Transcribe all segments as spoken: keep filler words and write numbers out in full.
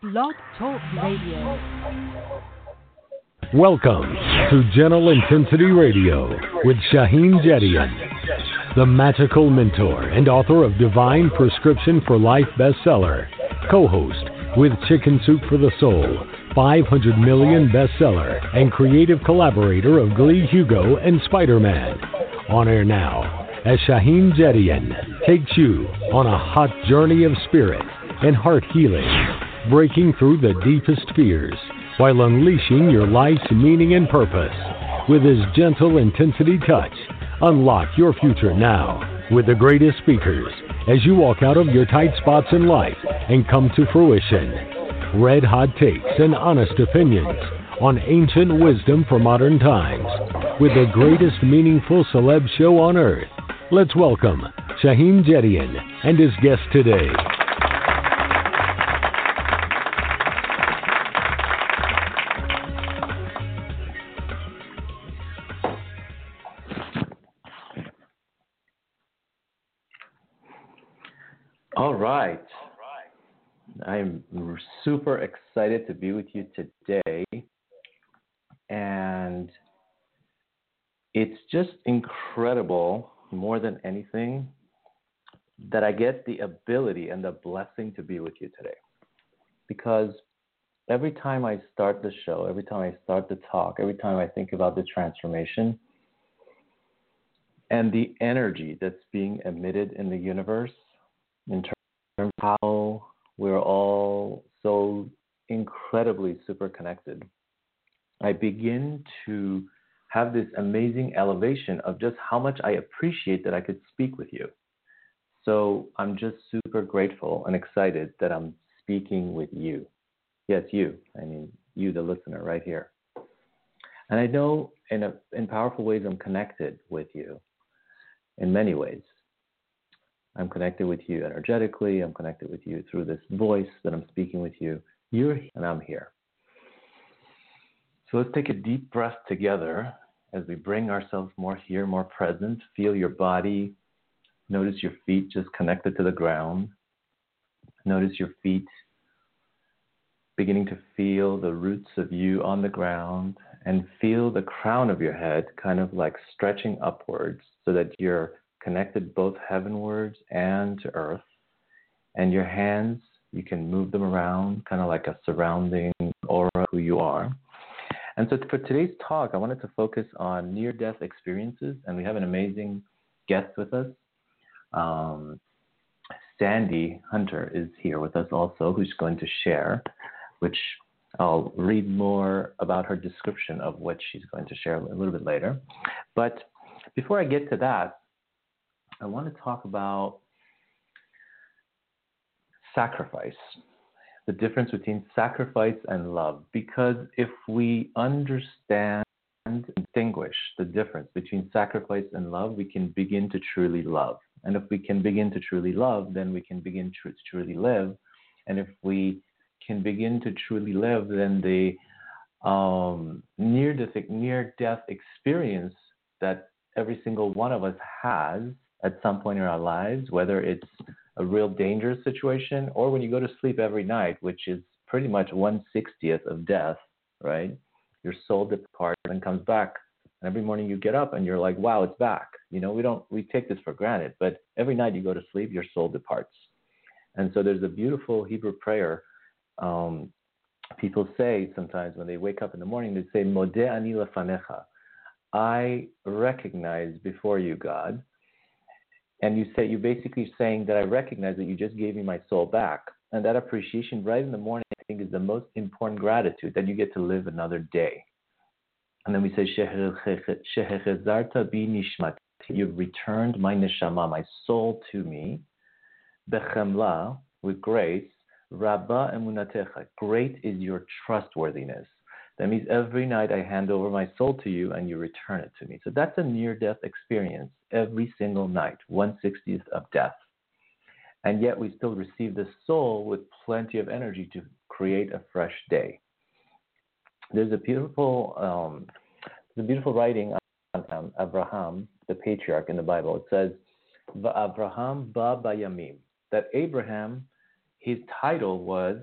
Blog Talk Radio. Welcome to Gentle Intensity Radio with Shaheen Jedian, the magical mentor and author of Divine Prescription for Life bestseller, co-host with Chicken Soup for the Soul, five hundred million bestseller, and creative collaborator of Glee Hugo and Spider-Man. On air now, as Shaheen Jedian takes you on a hot journey of spirit and heart healing, breaking through the deepest fears while unleashing your life's meaning and purpose. With his gentle intensity touch, unlock your future now with the greatest speakers as you walk out of your tight spots in life and come to fruition. Red hot takes and honest opinions on ancient wisdom for modern times with the greatest meaningful celeb show on earth. Let's welcome Shaheen Jedian and his guest today. All right. I'm super excited to be with you today. And it's just incredible, more than anything, that I get the ability and the blessing to be with you today. Because every time I start the show, every time I start the talk, every time I think about the transformation and the energy that's being emitted in the universe, in terms of how we're all so incredibly super connected, I begin to have this amazing elevation of just how much I appreciate that I could speak with you. So I'm just super grateful and excited that I'm speaking with you. Yes, you. I mean, you, the listener, right here. And I know in a, in powerful ways I'm connected with you in many ways. I'm connected with you energetically. I'm connected with you through this voice that I'm speaking with you. You're here and I'm here. So let's take a deep breath together as we bring ourselves more here, more present. Feel your body. Notice your feet just connected to the ground. Notice your feet beginning to feel the roots of you on the ground, and feel the crown of your head kind of like stretching upwards so that you're connected both heavenwards and to earth. And your hands, you can move them around, kind of like a surrounding aura of who you are. And so for today's talk, I wanted to focus on near-death experiences, and we have an amazing guest with us. Um, Sandy Hunter is here with us also, who's going to share, which I'll read more about her description of what she's going to share a little bit later. But before I get to that, I want to talk about sacrifice, the difference between sacrifice and love. Because if we understand and distinguish the difference between sacrifice and love, we can begin to truly love. And if we can begin to truly love, then we can begin to truly live. And if we can begin to truly live, then the um, near-death, near-death experience that every single one of us has at some point in our lives, whether it's a real dangerous situation or when you go to sleep every night, which is pretty much one sixtieth of death, right? Your soul departs and comes back. And every morning you get up and you're like, wow, it's back. You know, we don't, we take this for granted, but every night you go to sleep, your soul departs. And so there's a beautiful Hebrew prayer. Um, people say sometimes when they wake up in the morning, they say, Modeh ani lefanecha. I recognize before you, God. And you say, you're basically saying that I recognize that you just gave me my soul back. And that appreciation right in the morning, I think, is the most important gratitude, that you get to live another day. And then we say, Shehechezarta bi nishmati. You've returned my neshama, my soul to me. Bechemla, with grace. Rabba emunatecha. Great is your trustworthiness. That means every night I hand over my soul to you and you return it to me. So that's a near-death experience every single night, one sixtieth of death. And yet we still receive the soul with plenty of energy to create a fresh day. There's a beautiful, um, there's a beautiful writing on um, Abraham, the patriarch in the Bible. It says, Va'Avraham ba bayamim, that Abraham, his title was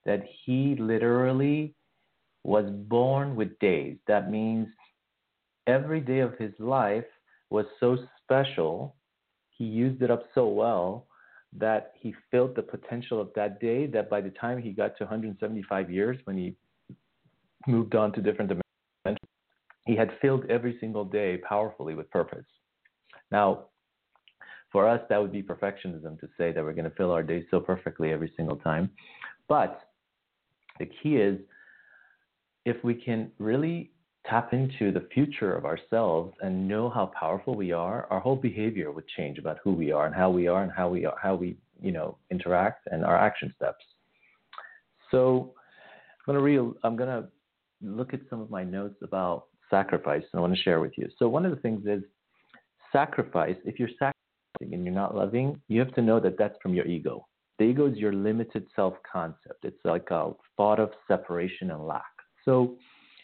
that he literally was born with days. That means every day of his life was so special, he used it up so well that he filled the potential of that day, that by the time he got to one hundred seventy-five years, when he moved on to different dimensions, he had filled every single day powerfully with purpose. Now, for us, that would be perfectionism to say that we're going to fill our days so perfectly every single time. But the key is, if we can really tap into the future of ourselves and know how powerful we are, our whole behavior would change about who we are and how we are and how we are, how we, you know, interact and our action steps. So I'm going to real, I'm going to look at some of my notes about sacrifice, and I want to share with you. So one of the things is sacrifice. If you're sacrificing and you're not loving, you have to know that that's from your ego. The ego is your limited self-concept. It's like a thought of separation and lack. So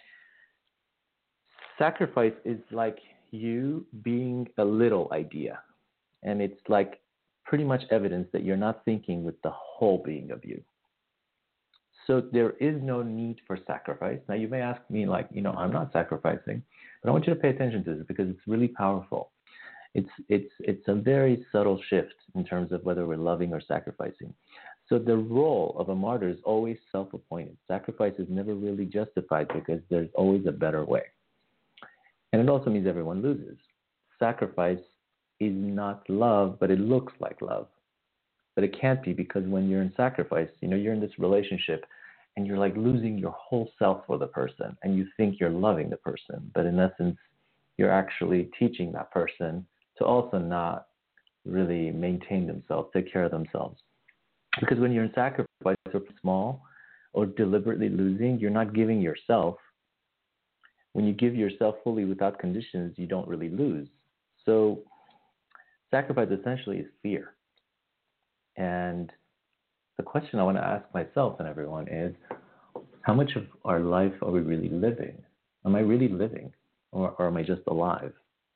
sacrifice is like you being a little idea, and it's like pretty much evidence that you're not thinking with the whole being of you. So there is no need for sacrifice. Now you may ask me, like, you know, I'm not sacrificing, but I want you to pay attention to this because it's really powerful. It's it's it's a very subtle shift in terms of whether we're loving or sacrificing. So the role of a martyr is always self-appointed. Sacrifice is never really justified because there's always a better way. And it also means everyone loses. Sacrifice is not love, but it looks like love. But it can't be, because when you're in sacrifice, you know, you're in this relationship and you're like losing your whole self for the person, and you think you're loving the person. But in essence, you're actually teaching that person to also not really maintain themselves, take care of themselves. Because when you're in sacrifice or small or deliberately losing, you're not giving yourself. When you give yourself fully without conditions, you don't really lose. So sacrifice essentially is fear. And the question I want to ask myself and everyone is, how much of our life are we really living? Am I really living, or, or am I just alive?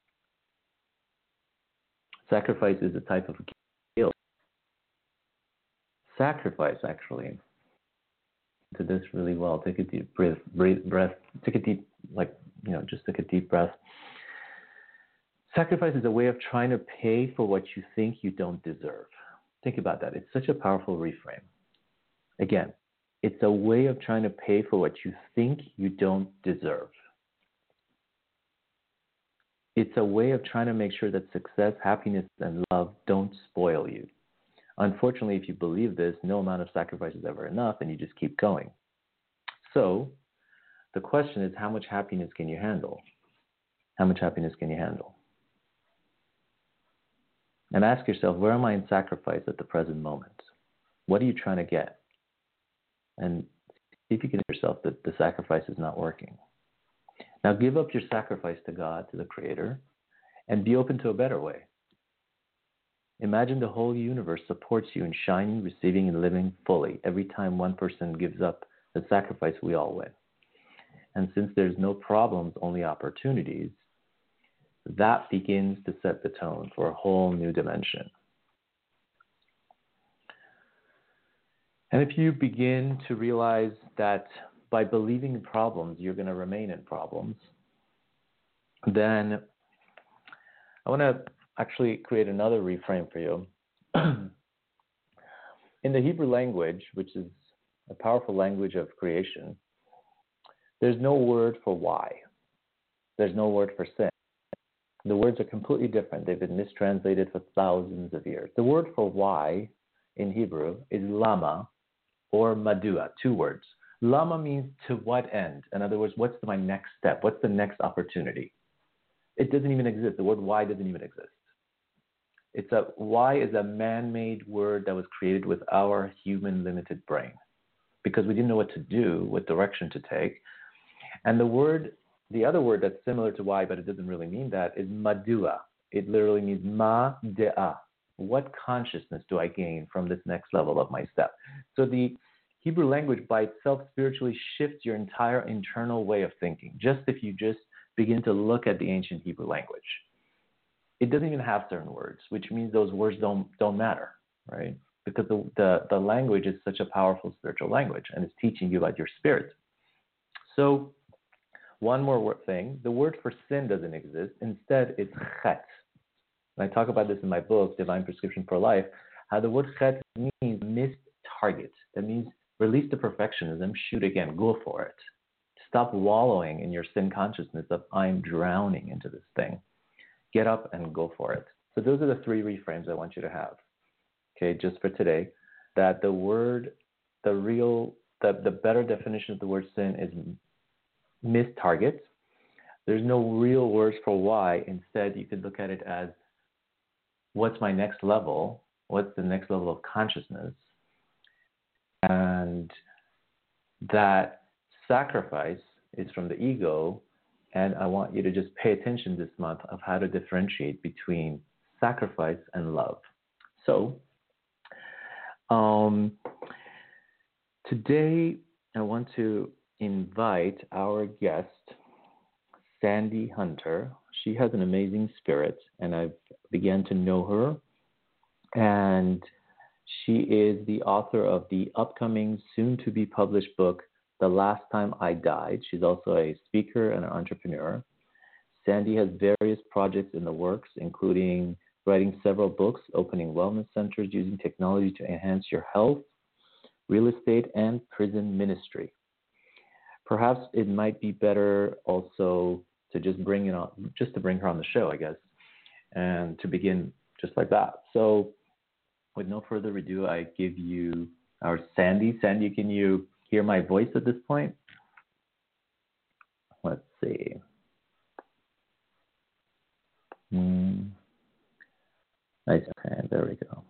Sacrifice is a type of guilt. Sacrifice, actually, to this really well. Take a deep breath, breathe, breath. Take a deep, like, you know, just take a deep breath. Sacrifice is a way of trying to pay for what you think you don't deserve. Think about that. It's such a powerful reframe. Again, it's a way of trying to pay for what you think you don't deserve. It's a way of trying to make sure that success, happiness, and love don't spoil you. Unfortunately, if you believe this, no amount of sacrifice is ever enough, and you just keep going. So the question is, how much happiness can you handle? How much happiness can you handle? And ask yourself, where am I in sacrifice at the present moment? What are you trying to get? And see if you can tell yourself that the sacrifice is not working. Now give up your sacrifice to God, to the Creator, and be open to a better way. Imagine the whole universe supports you in shining, receiving, and living fully. Every time one person gives up the sacrifice, we all win. And since there's no problems, only opportunities, that begins to set the tone for a whole new dimension. And if you begin to realize that by believing in problems, you're going to remain in problems, then I want to actually create another reframe for you. In the Hebrew language, which is a powerful language of creation, there's no word for why. There's no word for sin. The words are completely different. They've been mistranslated for thousands of years. The word for why in Hebrew is lama or madua, two words. Lama means to what end? In other words, what's my next step? What's the next opportunity? It doesn't even exist. The word why doesn't even exist. It's a why is a man-made word that was created with our human limited brain because we didn't know what to do, what direction to take. And the word, the other word that's similar to why, but it doesn't really mean that, is madua. It literally means ma de'a. What consciousness do I gain from this next level of my step? So the Hebrew language by itself spiritually shifts your entire internal way of thinking, just if you just begin to look at the ancient Hebrew language. It doesn't even have certain words, which means those words don't don't matter, right? because the, the, the language is such a powerful spiritual language and it's teaching you about your spirit. So one more word thing, the word for sin doesn't exist. Instead, it's chet. And I talk about this in my book, Divine Prescription for Life, how the word chet means missed target. That means release the perfectionism, shoot again, go for it. Stop wallowing in your sin consciousness of I'm drowning into this thing. Get up and go for it. So those are the three reframes I want you to have, okay, just for today, that the word, the real, the, the better definition of the word sin is missed targets. There's no real words for why. Instead, you could look at it as what's my next level? What's the next level of consciousness? And that sacrifice is from the ego. And I want you to just pay attention this month of how to differentiate between sacrifice and love. So um, today I want to invite our guest, Sandy Hunter. She has an amazing spirit, and I've began to know her. And she is the author of the upcoming, soon-to-be-published book, The Last Time I Died. She's also a speaker and an entrepreneur. Sandy has various projects in the works, including writing several books, opening wellness centers, using technology to enhance your health, real estate, and prison ministry. Perhaps it might be better also to just bring it on, just to bring her on the show, I guess, and to begin just like that. So with no further ado, I give you our Sandy. Sandy, can you hear my voice at this point? Let's see. Mm. Nice. Okay, there we go.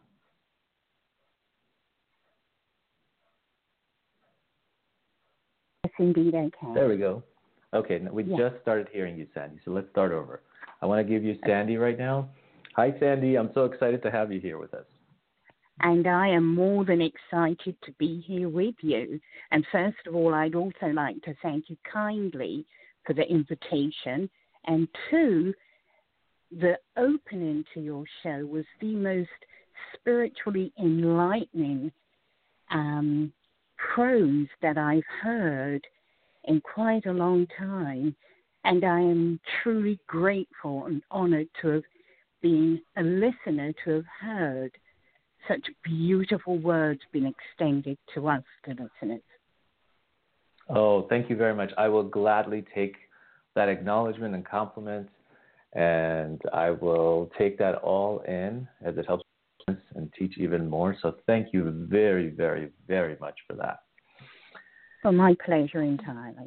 Yes, indeed, I can. There we go. Okay, we yeah. just started hearing you, Sandy, so let's start over. I want to give you Sandy right now. Hi, Sandy. I'm so excited to have you here with us. And I am more than excited to be here with you. And first of all, I'd also like to thank you kindly for the invitation. And two, the opening to your show was the most spiritually enlightening um, prose that I've heard in quite a long time. And I am truly grateful and honored to have been a listener, to have heard such beautiful words being extended to us, to listeners. Oh, thank you very much. I will gladly take that acknowledgement and compliment, and I will take that all in as it helps us and teach even more. So thank you very, very, very much for that. For my pleasure entirely.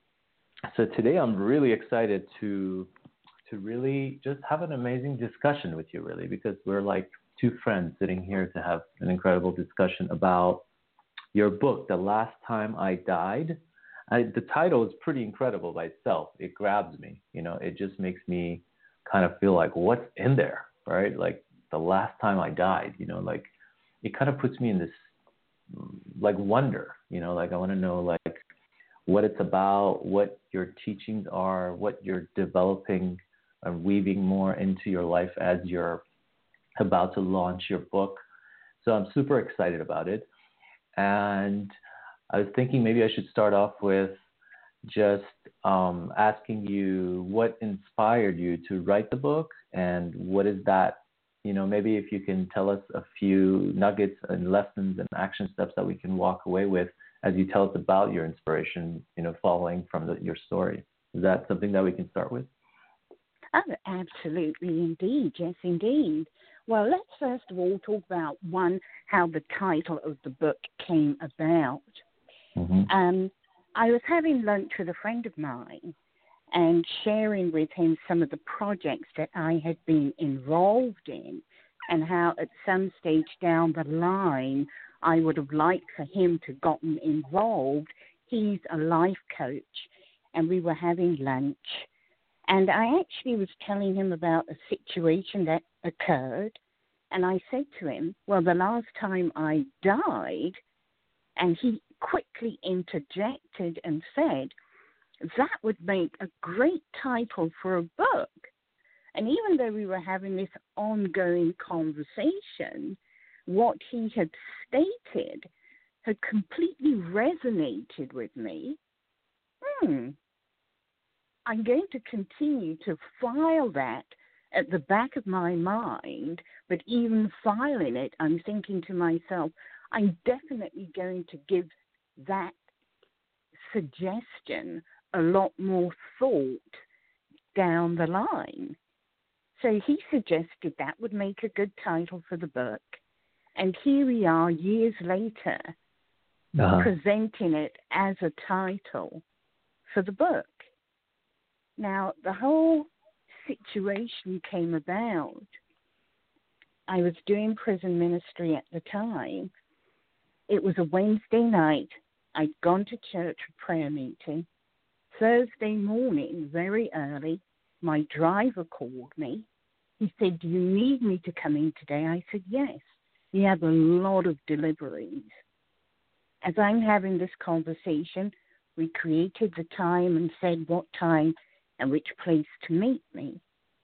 So today I'm really excited to to really just have an amazing discussion with you, really, because we're like two friends sitting here to have an incredible discussion about your book, The Last Time I Died. I, the title is pretty incredible by itself. It grabs me, you know, it just makes me kind of feel like, what's in there, right? Like, the last time I died, you know, like, it kind of puts me in this, like, wonder, you know, like, I want to know, like, what it's about, what your teachings are, what you're developing and weaving more into your life as you're about to launch your book. So I'm super excited about it. And I was thinking maybe I should start off with just um, asking you what inspired you to write the book, and what is that, you know, maybe if you can tell us a few nuggets and lessons and action steps that we can walk away with as you tell us about your inspiration, you know, following from the, your story. Is that something that we can start with? Oh, absolutely, indeed. Yes, indeed. Well, let's first of all talk about, one, how the title of the book came about. Mm-hmm. Um, I was having lunch with a friend of mine and sharing with him some of the projects that I had been involved in, and how at some stage down the line I would have liked for him to gotten involved. He's a life coach, and we were having lunch. And I actually was telling him about a situation that occurred. And I said to him, well, the last time I died, and he quickly interjected and said, that would make a great title for a book. And even though we were having this ongoing conversation, what he had stated had completely resonated with me. Hmm. I'm going to continue to file that at the back of my mind, but even filing it, I'm thinking to myself, I'm definitely going to give that suggestion a lot more thought down the line. So he suggested that would make a good title for the book. And here we are years later, uh-huh. presenting it as a title for the book. Now, the whole situation came about. I was doing prison ministry at the time. It was a Wednesday night. I'd gone to church for prayer meeting. Thursday morning, very early, my driver called me. He said, do you need me to come in today? I said, yes. He had a lot of deliveries. As I'm having this conversation, we created the time and said what time and which place to meet me.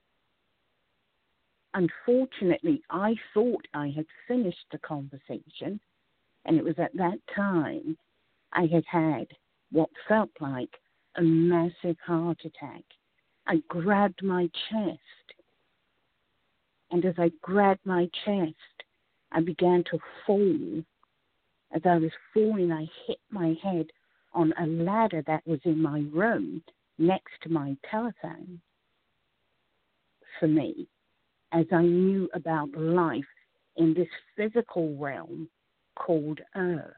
Unfortunately, I thought I had finished the conversation, and it was at that time I had had what felt like a massive heart attack. I grabbed my chest, and as I grabbed my chest, I began to fall. As I was falling, I hit my head on a ladder that was in my room next to my telephone. For me, as I knew about life in this physical realm called Earth,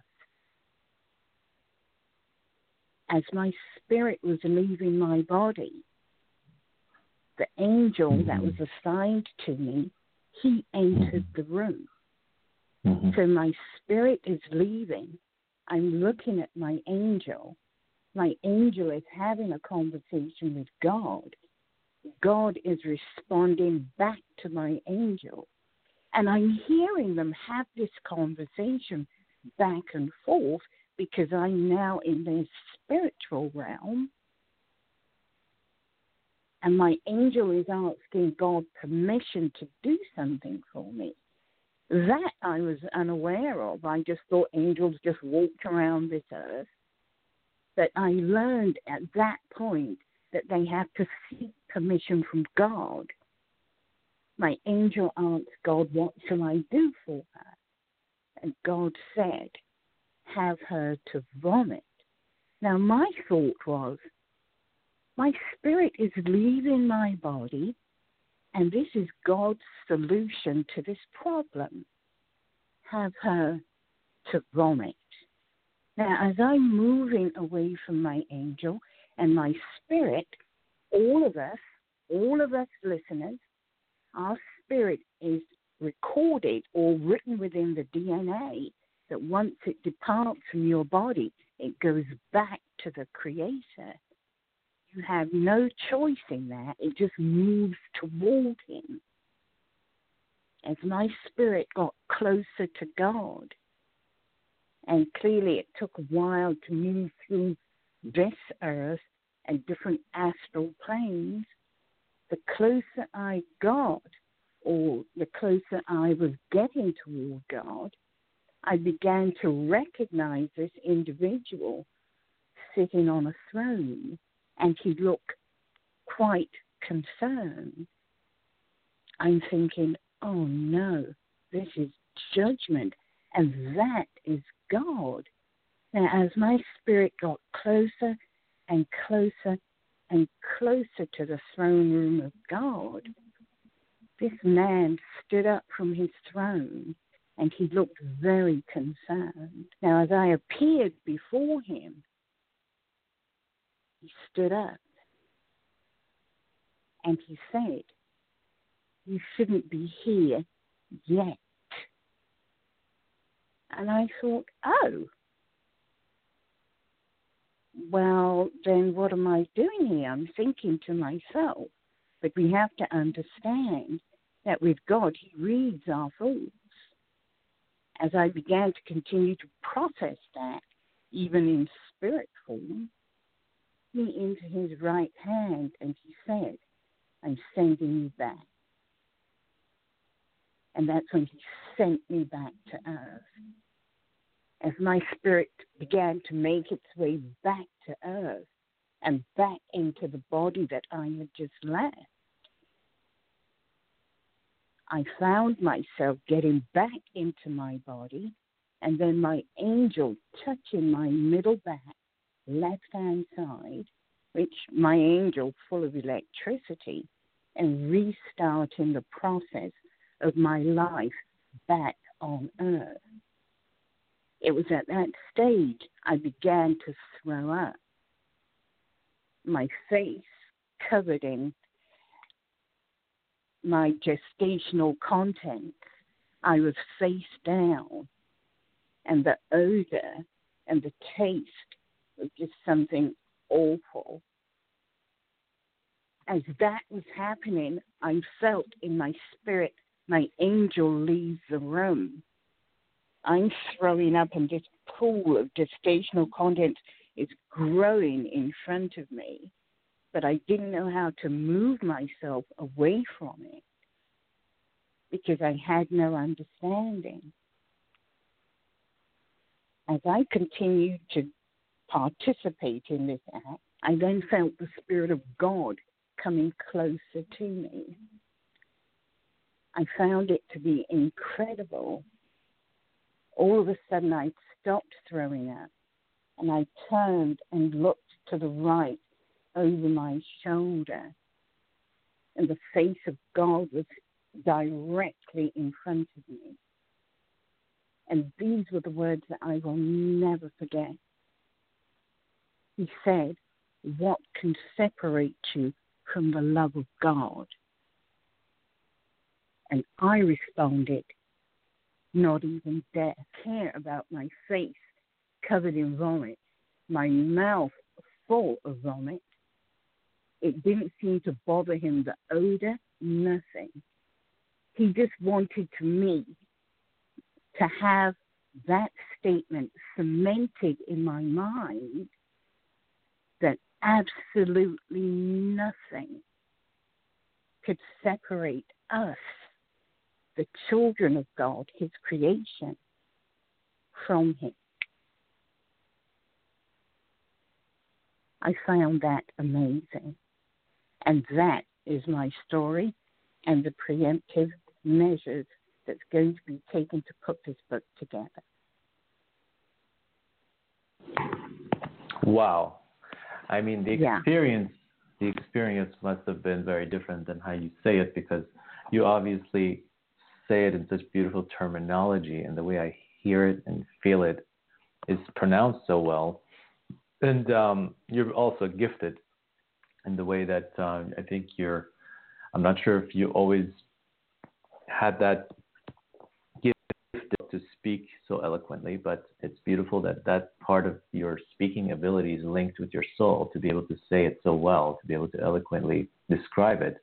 as my spirit was leaving my body, the angel that was assigned to me, he entered the room. Mm-hmm. So my spirit is leaving. I'm looking at my angel. My angel is having a conversation with God. God is responding back to my angel. And I'm hearing them have this conversation back and forth because I'm now in their spiritual realm. And my angel is asking God permission to do something for me. That I was unaware of. I just thought angels just walked around this earth. But I learned at that point that they have to seek permission from God. My angel asked God, what shall I do for her? And God said, have her to vomit. Now my thought was, my spirit is leaving my body, and this is God's solution to this problem. Have her to vomit. Now, as I'm moving away from my angel and my spirit, all of us, all of us listeners, our spirit is recorded or written within the D N A that once it departs from your body, it goes back to the Creator. You have no choice in that. It just moves toward Him. As my spirit got closer to God, and clearly it took a while to move through this earth and different astral planes, the closer I got, or the closer I was getting toward God, I began to recognize this individual sitting on a throne, and he looked quite concerned. I'm thinking, oh no, this is judgment, and that is God. Now, as my spirit got closer and closer and closer to the throne room of God, this man stood up from his throne, and he looked very concerned. Now, as I appeared before him, he stood up, and he said, you shouldn't be here yet. And I thought, oh, well, then what am I doing here? I'm thinking to myself, but we have to understand that with God, He reads our thoughts. As I began to continue to process that, even in spirit form, He into His right hand, and He said, I'm sending you back. And that's when he sent me back to earth. As my spirit began to make its way back to earth and back into the body that I had just left, I found myself getting back into my body, and then my angel touching my middle back, left-hand side, which my angel full of electricity, and restarting the process of my life back on earth. It was at that stage I began to throw up. My face covered in my gestational contents. I was face down, and the odor and the taste was just something awful. As that was happening, I felt in my spirit my angel leaves the room. I'm throwing up, and this pool of gestational contents is growing in front of me, but I didn't know how to move myself away from it because I had no understanding. As I continued to participate in this act, I then felt the Spirit of God coming closer to me. I found it to be incredible. All of a sudden, I stopped throwing up, and I turned and looked to the right over my shoulder, and the face of God was directly in front of me. And these were the words that I will never forget. He said, "What can separate you from the love of God?" And I responded, "Not even death." I care about my face covered in vomit, my mouth full of vomit. It didn't seem to bother him, the odor, nothing. He just wanted to me to have that statement cemented in my mind that absolutely nothing could separate us, the children of God, his creation, from him. I found that amazing. And that is my story and the preemptive measures that's going to be taken to put this book together. Wow. I mean, the Yeah. experience, the experience must have been very different than how you say it, because you obviously say it in such beautiful terminology, and the way I hear it and feel it is pronounced so well. And um, you're also gifted in the way that um, I think you're, I'm not sure if you always had that gift to speak so eloquently, but it's beautiful that that part of your speaking ability is linked with your soul, to be able to say it so well, to be able to eloquently describe it.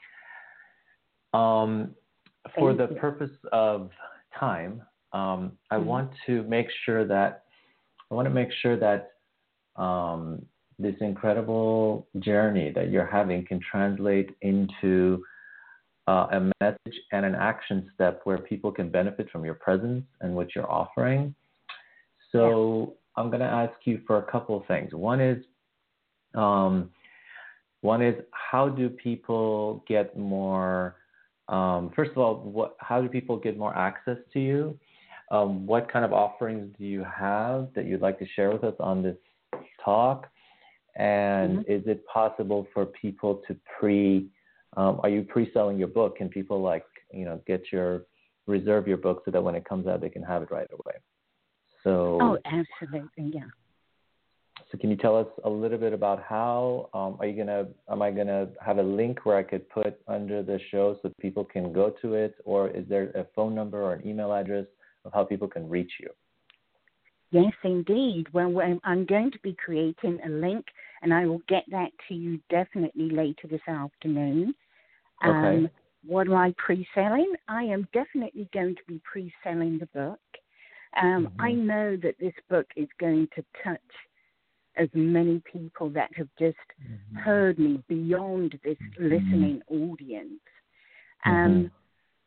Um, for the purpose of time, um, I mm-hmm. want to make sure that I want to make sure that um, this incredible journey that you're having can translate into uh, a message and an action step where people can benefit from your presence and what you're offering. So yeah. I'm going to ask you for a couple of things. One is, um, one is how do people get more? Um, first of all, what, how do people get more access to you? Um, what kind of offerings do you have that you'd like to share with us on this talk? And mm-hmm. is it possible for people to pre, um, are you pre-selling your book? Can people like, you know, get your, reserve your book so that when it comes out, they can have it right away? So. Oh, absolutely, yeah. So can you tell us a little bit about how, um, are you going to, am I going to have a link where I could put under the show so people can go to it? Or is there a phone number or an email address of how people can reach you? Yes, indeed. Well, I'm going to be creating a link, and I will get that to you definitely later this afternoon. Okay. Um, what am I pre-selling? I am definitely going to be pre-selling the book. Um, mm-hmm. I know that this book is going to touch as many people that have just mm-hmm. heard me beyond this mm-hmm. listening audience. Um,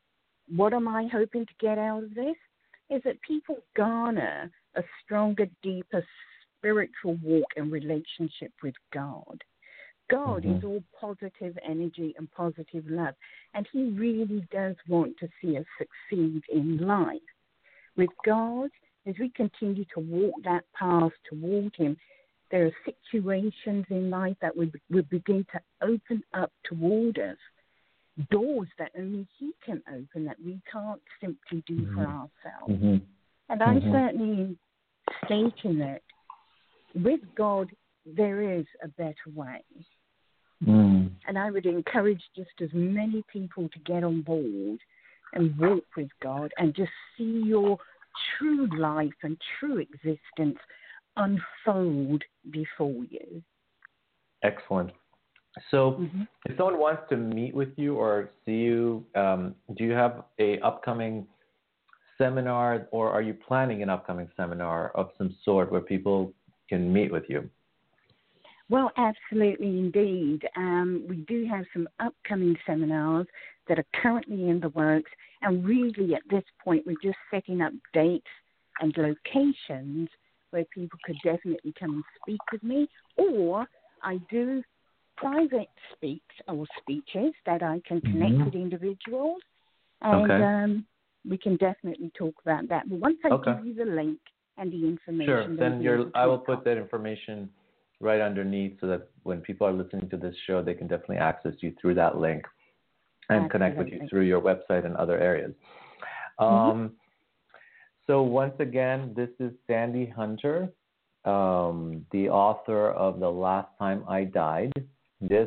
what am I hoping to get out of this? Is that people garner a stronger, deeper spiritual walk and relationship with God. God mm-hmm. is all positive energy and positive love, and he really does want to see us succeed in life. With God, as we continue to walk that path toward him, there are situations in life that will, will begin to open up toward us, doors that only he can open that we can't simply do mm-hmm. for ourselves. Mm-hmm. And I'm mm-hmm. certainly stating that with God, there is a better way. Mm. And I would encourage just as many people to get on board and walk with God and just see your true life and true existence unfold before you. Excellent. So mm-hmm. if someone wants to meet with you or see you, um, do you have a upcoming seminar, or are you planning an upcoming seminar of some sort where people can meet with you? Well, absolutely indeed. Um, we do have some upcoming seminars that are currently in the works, and really at this point we're just setting up dates and locations where people could definitely come and speak with me, or I do private speaks or speeches that I can connect mm-hmm. with individuals, and okay. um, we can definitely talk about that. But once I okay. give you the link and the information, sure, then you're, I will put that information right underneath so that when people are listening to this show, they can definitely access you through that link and Absolutely. Connect with you through your website and other areas. Um, mm-hmm. So once again, this is Sandy Hunter, um, the author of The Last Time I Died. This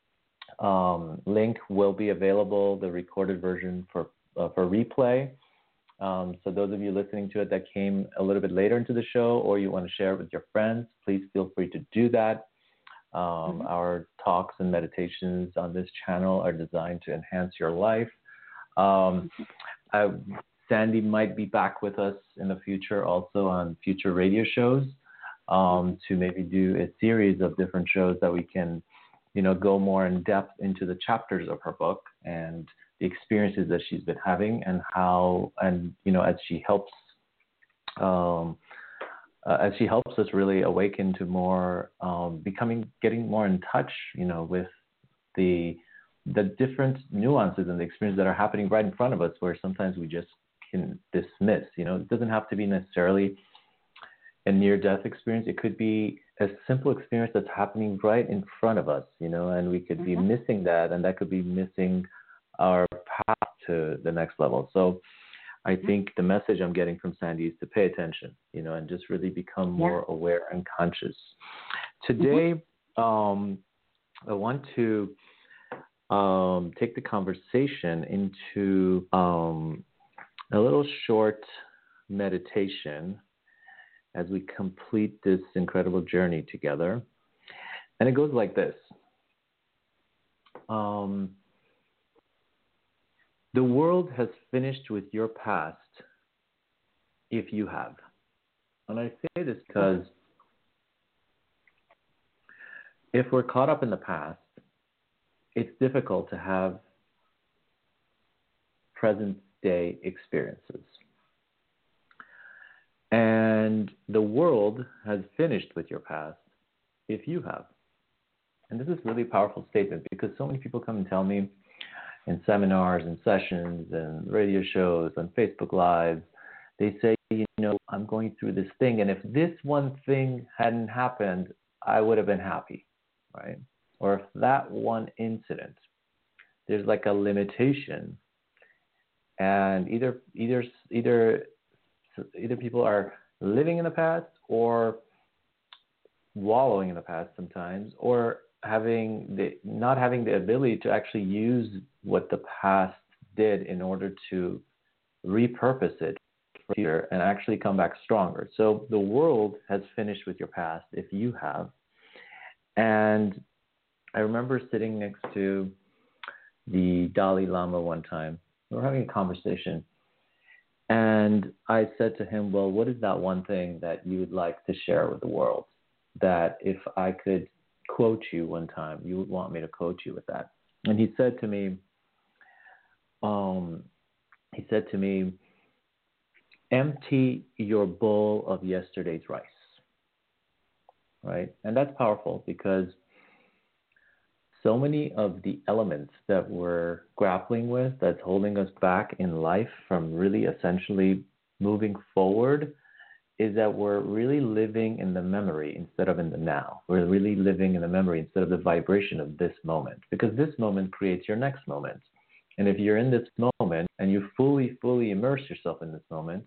um, link will be available, the recorded version for uh, for replay. Um, so those of you listening to it that came a little bit later into the show, or you want to share it with your friends, please feel free to do that. Um, mm-hmm. Our talks and meditations on this channel are designed to enhance your life. Um, I, Sandy might be back with us in the future also on future radio shows um, to maybe do a series of different shows that we can, you know, go more in depth into the chapters of her book and the experiences that she's been having, and how, and, you know, as she helps, um, uh, as she helps us really awaken to more, um, becoming, getting more in touch, you know, with the, the different nuances and the experiences that are happening right in front of us, where sometimes we just can dismiss, you know, it doesn't have to be necessarily a near-death experience. It could be a simple experience that's happening right in front of us, you know, and we could mm-hmm. be missing that, and that could be missing our path to the next level. So I think the message I'm getting from Sandy is to pay attention, you know, and just really become more yeah. aware and conscious. Today, mm-hmm. um, I want to um, take the conversation into um, a little short meditation as we complete this incredible journey together. And it goes like this. Um, The world has finished with your past if you have. And I say this because if we're caught up in the past, it's difficult to have present day experiences. And the world has finished with your past if you have. And this is a really powerful statement, because so many people come and tell me in seminars and sessions and radio shows and Facebook Lives, they say, you know, I'm going through this thing, and if this one thing hadn't happened, I would have been happy, right? Or if that one incident, there's like a limitation, and either either either either people are living in the past or wallowing in the past sometimes, or having the not having the ability to actually use what the past did in order to repurpose it for the future and actually come back stronger. So the world has finished with your past if you have. And I remember sitting next to the Dalai Lama one time. We were having a conversation, and I said to him, well, what is that one thing that you would like to share with the world, that if I could quote you one time, you would want me to quote you with that? And he said to me, um, he said to me, empty your bowl of yesterday's rice, right? And that's powerful because so many of the elements that we're grappling with that's holding us back in life from really essentially moving forward is that we're really living in the memory instead of in the now. We're really living in the memory instead of the vibration of this moment, because this moment creates your next moment. And if you're in this moment and you fully, fully immerse yourself in this moment,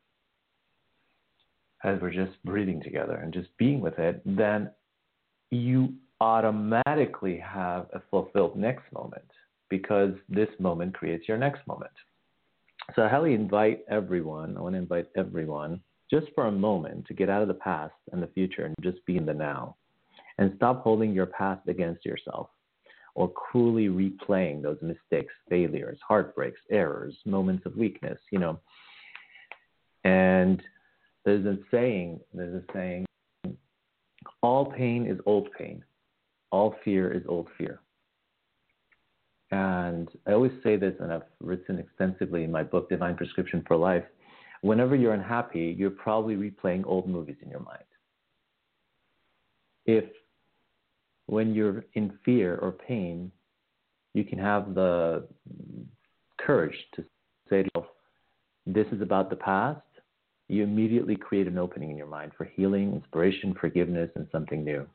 as we're just breathing together and just being with it, then you automatically have a fulfilled next moment, because this moment creates your next moment. So I highly invite everyone, I want to invite everyone just for a moment to get out of the past and the future and just be in the now, and stop holding your past against yourself or cruelly replaying those mistakes, failures, heartbreaks, errors, moments of weakness, you know. And there's a saying, there's a saying, all pain is old pain. All fear is old fear. And I always say this, and I've written extensively in my book, Divine Prescription for Life. Whenever you're unhappy, you're probably replaying old movies in your mind. If when you're in fear or pain, you can have the courage to say to yourself, this is about the past, you immediately create an opening in your mind for healing, inspiration, forgiveness, and something new.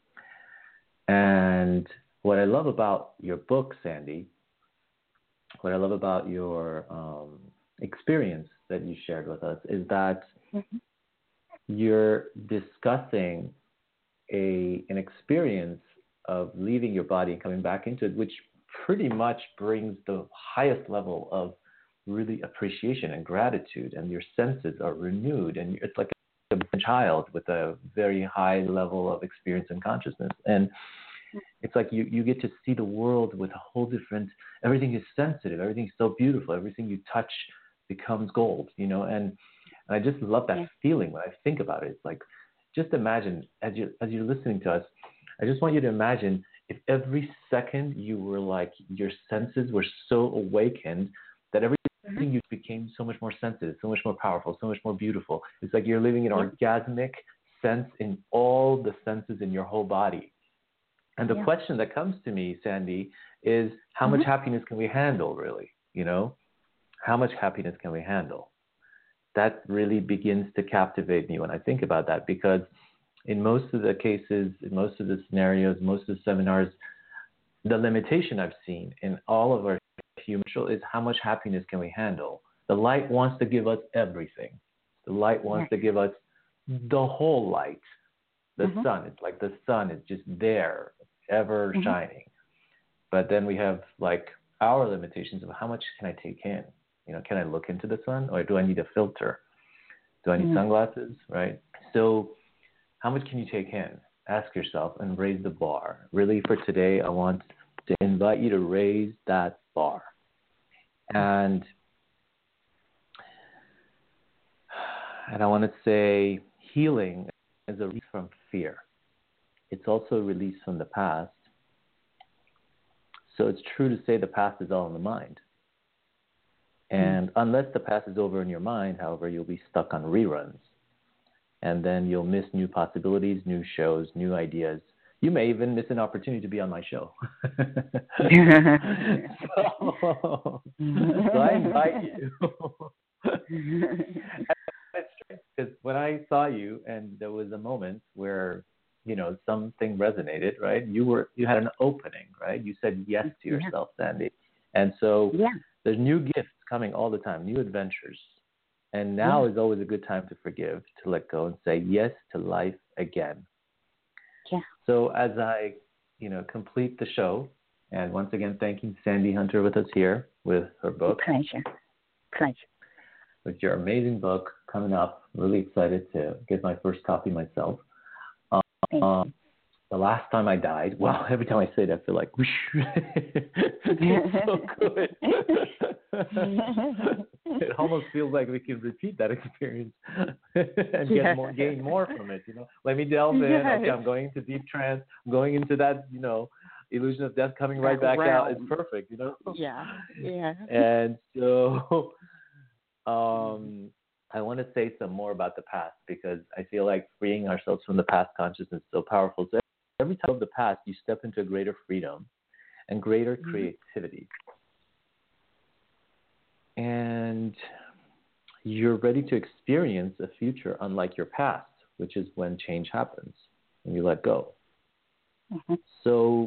And what I love about your book, Sandy, what I love about your um, experience that you shared with us is that mm-hmm. you're discussing a an experience of leaving your body and coming back into it, which pretty much brings the highest level of really appreciation and gratitude, and your senses are renewed, and it's like a child with a very high level of experience and consciousness. And it's like you, you get to see the world with a whole different, everything is sensitive, everything's so beautiful, everything you touch becomes gold, you know, and, and I just love that yeah. feeling when I think about it. It's like, just imagine, as, you, as you're listening to us, I just want you to imagine if every second you were like, your senses were so awakened that everything mm-hmm. you became so much more sensitive, so much more powerful, so much more beautiful. It's like you're living an yeah. orgasmic sense in all the senses in your whole body. And the yeah. question that comes to me, Sandy, is how mm-hmm. much happiness can we handle, really? You know, how much happiness can we handle? That really begins to captivate me when I think about that, because in most of the cases, in most of the scenarios, most of the seminars, the limitation I've seen in all of our human is how much happiness can we handle? The light wants to give us everything. The light wants yeah. to give us the whole light. The mm-hmm. sun, it's like the sun is just there, ever mm-hmm. shining. But then we have like our limitations of how much can I take in? You know, can I look into the sun, or do I need a filter? Do I need mm-hmm. sunglasses, right? So how much can you take in? Ask yourself and raise the bar. Really, for today, I want to invite you to raise that bar. And and I want to say healing is a release from fear. It's also a release from the past. So it's true to say the past is all in the mind. And mm. unless the past is over in your mind, however, you'll be stuck on reruns. And then you'll miss new possibilities, new shows, new ideas. You may even miss an opportunity to be on my show. so, so I invite you. That's true, because when I saw you and there was a moment where, you know, something resonated, right? You were, you had an opening, right? You said yes to yourself, yeah. Sandy. And so yeah. there's new gifts coming all the time, new adventures. And now yeah. is always a good time to forgive, to let go and say yes to life again. Yeah. So as I, you know, complete the show, and once again, thanking Sandy Hunter with us here with her book. Pleasure. Pleasure. With your amazing book coming up. Really excited to get my first copy myself. Um, um, the last time I died, well, every time I say that, I feel like, whoosh. It's so good. It almost feels like we can repeat that experience and get yeah. more, gain more from it. You know, let me delve in. Okay, I'm going into deep trance. I'm going into that, you know, illusion of death coming right back out is perfect, you know? Yeah, yeah. And so um, I want to say some more about the past because I feel like freeing ourselves from the past consciousness is so powerful. So every time of the past, you step into a greater freedom and greater mm-hmm. creativity. And you're ready to experience a future unlike your past, which is when change happens and you let go. Mm-hmm. So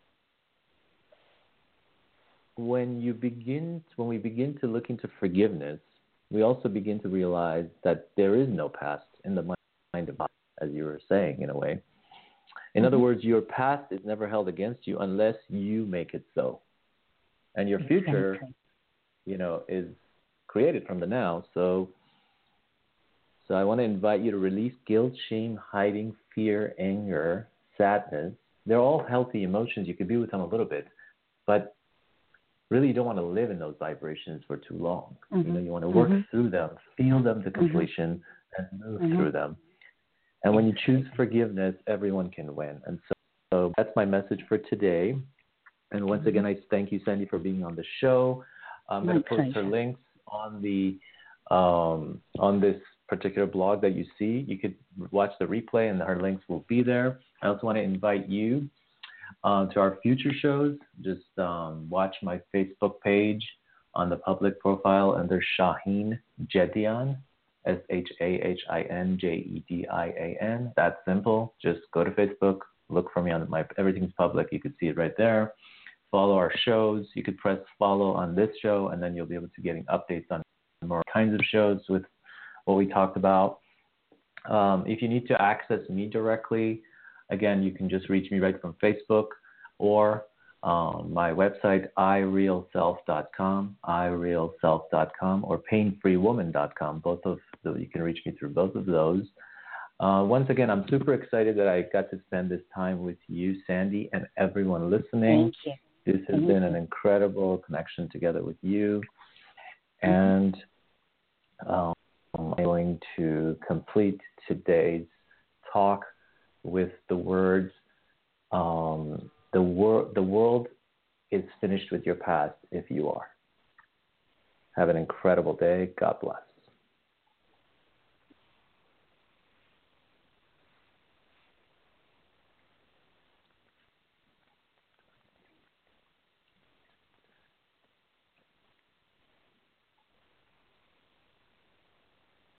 when you begin, when we begin to look into forgiveness, we also begin to realize that there is no past in the mind of God, as you were saying, in a way. In mm-hmm. other words, your past is never held against you unless you make it so. And your future, exactly. you know, is created from the now. So, so I want to invite you to release guilt, shame, hiding, fear, anger, sadness. They're all healthy emotions. You could be with them a little bit, but really you don't want to live in those vibrations for too long. Mm-hmm. You know, you want to work mm-hmm. through them, feel them to completion, mm-hmm. and move mm-hmm. through them. And when you choose forgiveness, everyone can win. And so, so that's my message for today. And once mm-hmm. again, I thank you, Sandy, for being on the show. I'm going to post her links on the um, on this particular blog that you see. You could watch the replay, and her links will be there. I also want to invite you uh, to our future shows. Just um, watch my Facebook page on the public profile under Shaheen Jedian, S H A H I N J E D I A N. That's simple. Just go to Facebook, look for me on my, everything's public. You can see it right there. Follow our shows. You could press follow on this show, and then you'll be able to get updates on more kinds of shows with what we talked about. Um, if you need to access me directly, again, you can just reach me right from Facebook or um, my website, i real self dot com, i real self dot com, or pain free woman dot com. Both of those, you can reach me through both of those. Uh, once again, I'm super excited that I got to spend this time with you, Sandy, and everyone listening. Thank you. This has Thank been you. an incredible connection together with you. And um, I'm going to complete today's talk with the words, um, the, wor- the world is finished with your past if you are. Have an incredible day. God bless.